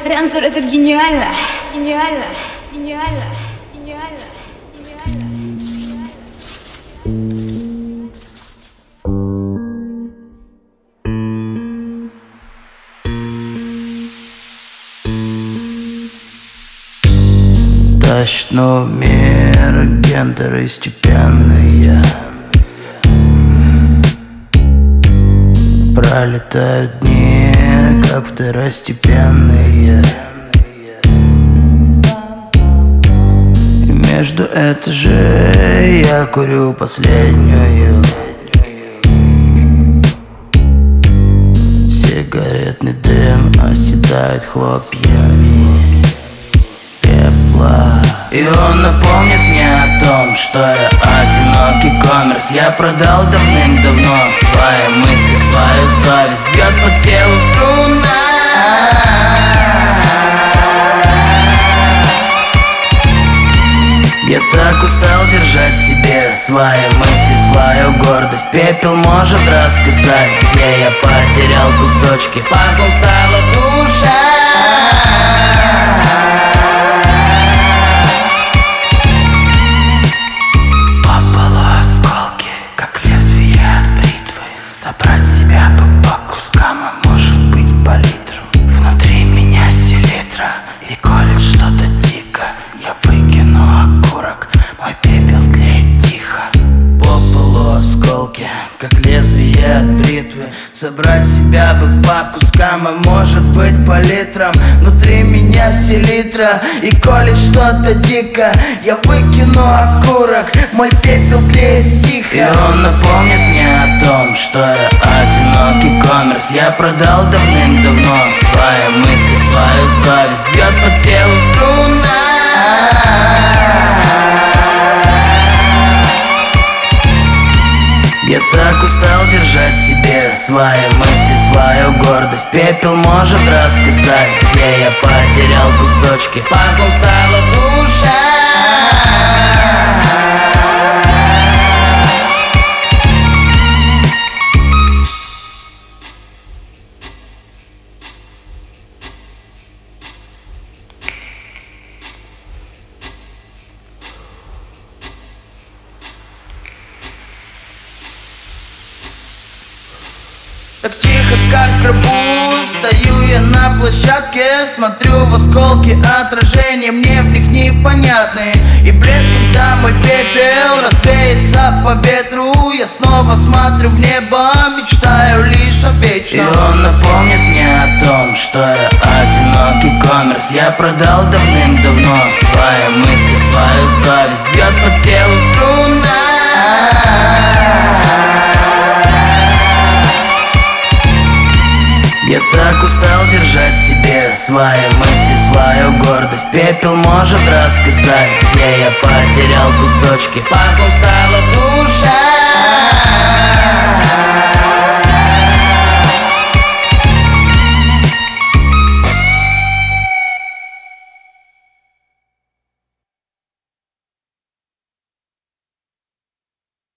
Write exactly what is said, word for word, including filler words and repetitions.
Рензор, это гениально, гениально, гениально, гениально, гениально, гениально. Тащит номер, гендеры степенные. Пролетают дни, как второстепенные. И между этажей я курю последнюю сигаретный дым оседает хлопьями пепла. И он напомнит мне о том, что я одинокий коммерс. Я продал давным-давно свои мысли, свою совесть. Бьет по телу струна. Я так устал держать в себе свои мысли, свою гордость. Пепел может рассказать, где я потерял кусочки. Пазлом стала душа. Собрать себя по, по кускам, а может быть по литру. Внутри меня селитра и колет что-то дико. Я выкину окурок, мой пепел тлеет тихо. По полу осколки, как лезвие от бритвы. Собрать себя бы по кускам, а может быть по литрам. Внутри меня селитра и колет что-то дико. Я выкину окурок, мой пепел тлеет тихо. И он напомнит мне о том, что я одинокий коммерс. Я продал давным-давно свои мысли, свою совесть. Бьет по телу струна. Я так устал держать в себе свои мысли, свою гордость. Пепел может рассказать, где я потерял кусочки. Пазлом стала душа. Так тихо, как в гробу, стою я на площадке. Смотрю в осколки отражения, мне в них непонятные. И блеском там мой пепел развеется по ветру. Я снова смотрю в небо, мечтаю лишь о вечном. И он напомнит мне о том, что я одинокий коммерс. Я продал давным-давно свои мысли, свою совесть. Бьет по телу струна. Я так устал держать в себе свои мысли, свою гордость. Пепел может рассказать, где я потерял кусочки. Пазлом стала душа.